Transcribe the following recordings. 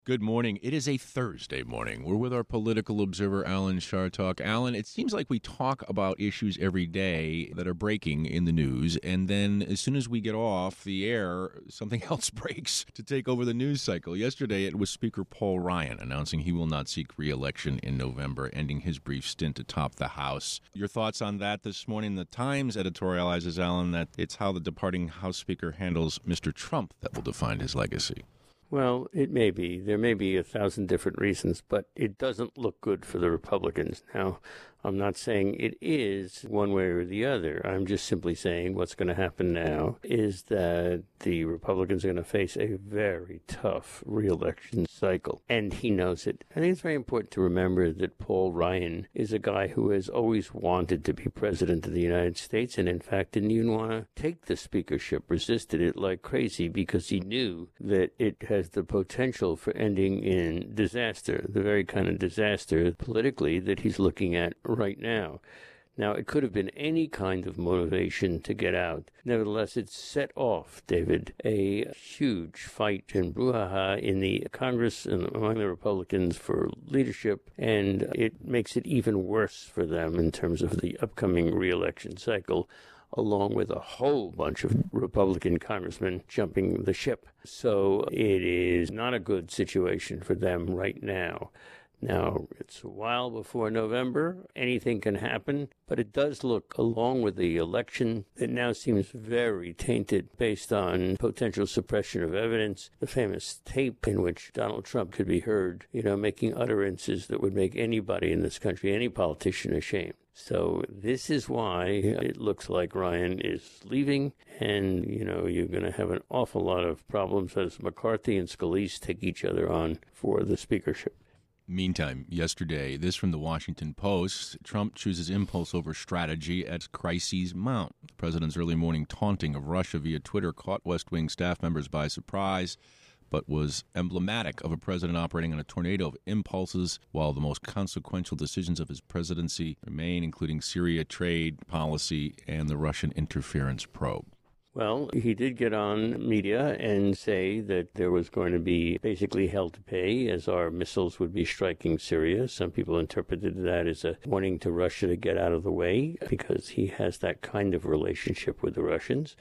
Good morning. It is a Thursday morning. We're with our political observer, Alan Chartock. Alan, it seems like we talk about issues every day that are breaking in the news, and then as soon as we get off the air, something else breaks to take over the news cycle. Yesterday, it was Speaker Paul Ryan announcing he will not seek re-election in November, ending his brief stint atop the House. Your thoughts on that this morning? The Times editorializes, Alan, that it's how the departing House Speaker handles Mr. Trump that will define his legacy. Well, it may be. There may be 1,000 different reasons, but it doesn't look good for the Republicans. Now, I'm not saying it is one way or the other. I'm just simply saying what's going to happen now is that the Republicans are going to face a very tough re-election cycle, and he knows it. I think it's very important to remember that Paul Ryan is a guy who has always wanted to be president of the United States, and in fact didn't even want to take the speakership, resisted it like crazy because he knew that it has the potential for ending in disaster, the very kind of disaster politically that he's looking at right now. Now, it could have been any kind of motivation to get out. Nevertheless, it set off, David, a huge fight and brouhaha in the Congress and among the Republicans for leadership, and it makes it even worse for them in terms of the upcoming re-election cycle, along with a whole bunch of Republican congressmen jumping the ship. So it is not a good situation for them right now. Now, it's a while before November. Anything can happen, but it does look, along with the election, that now seems very tainted based on potential suppression of evidence, the famous tape in which Donald Trump could be heard, making utterances that would make anybody in this country, any politician, ashamed. So this is why it looks like Ryan is leaving, and, you're going to have an awful lot of problems as McCarthy and Scalise take each other on for the speakership. Meantime, yesterday, this from the Washington Post, Trump chooses impulse over strategy as crises mount. The president's early morning taunting of Russia via Twitter caught West Wing staff members by surprise, but was emblematic of a president operating in a tornado of impulses, while the most consequential decisions of his presidency remain, including Syria trade policy and the Russian interference probe. Well, he did get on media and say that there was going to be basically hell to pay as our missiles would be striking Syria. Some people interpreted that as a warning to Russia to get out of the way because he has that kind of relationship with the Russians.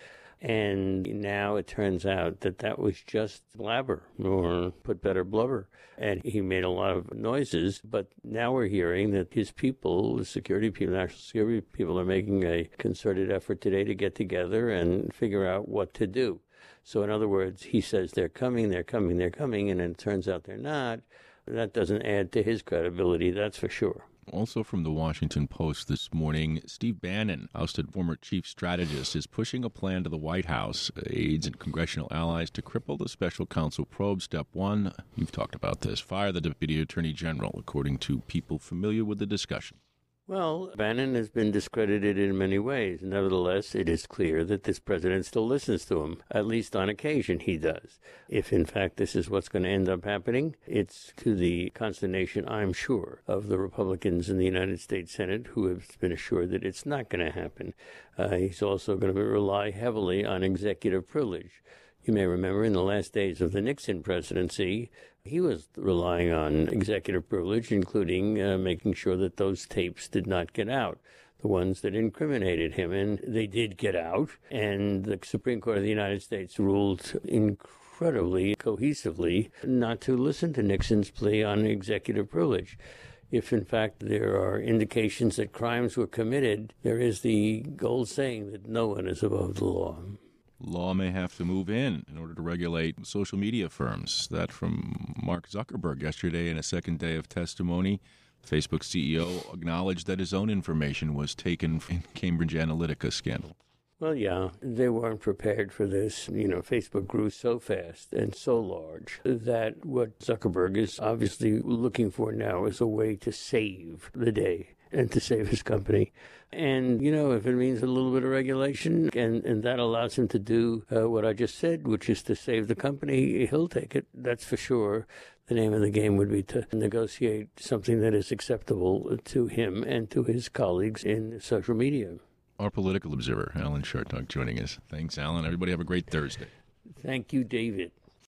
And now it turns out that that was just blabber, or put better, blubber. And he made a lot of noises, but now we're hearing that his people, the security people, national security people, are making a concerted effort today to get together and figure out what to do. So in other words, he says they're coming, and it turns out they're not. That doesn't add to his credibility, that's for sure. Also from the Washington Post this morning, Steve Bannon, ousted former chief strategist, is pushing a plan to the White House, aides and congressional allies to cripple the special counsel probe. Step one, you've talked about this, fire the deputy attorney general, according to people familiar with the discussion. Well, Bannon has been discredited in many ways. Nevertheless, it is clear that this president still listens to him. At least on occasion he does. If, in fact, this is what's going to end up happening, it's to the consternation, I'm sure, of the Republicans in the United States Senate who have been assured that it's not going to happen. He's also going to rely heavily on executive privilege. You may remember in the last days of the Nixon presidency, he was relying on executive privilege, including making sure that those tapes did not get out, the ones that incriminated him. And they did get out, and the Supreme Court of the United States ruled incredibly cohesively not to listen to Nixon's plea on executive privilege. If, in fact, there are indications that crimes were committed, there is the old saying that no one is above the law. Law may have to move in order to regulate social media firms. That from Mark Zuckerberg yesterday in a second day of testimony. Facebook CEO acknowledged that his own information was taken from Cambridge Analytica scandal. Well, yeah, they weren't prepared for this. Facebook grew so fast and so large that what Zuckerberg is obviously looking for now is a way to save the day and to save his company. And, if it means a little bit of regulation and that allows him to do what I just said, which is to save the company, he'll take it. That's for sure. The name of the game would be to negotiate something that is acceptable to him and to his colleagues in social media. Our political observer, Alan Chartock, joining us. Thanks, Alan. Everybody have a great Thursday. Thank you, David.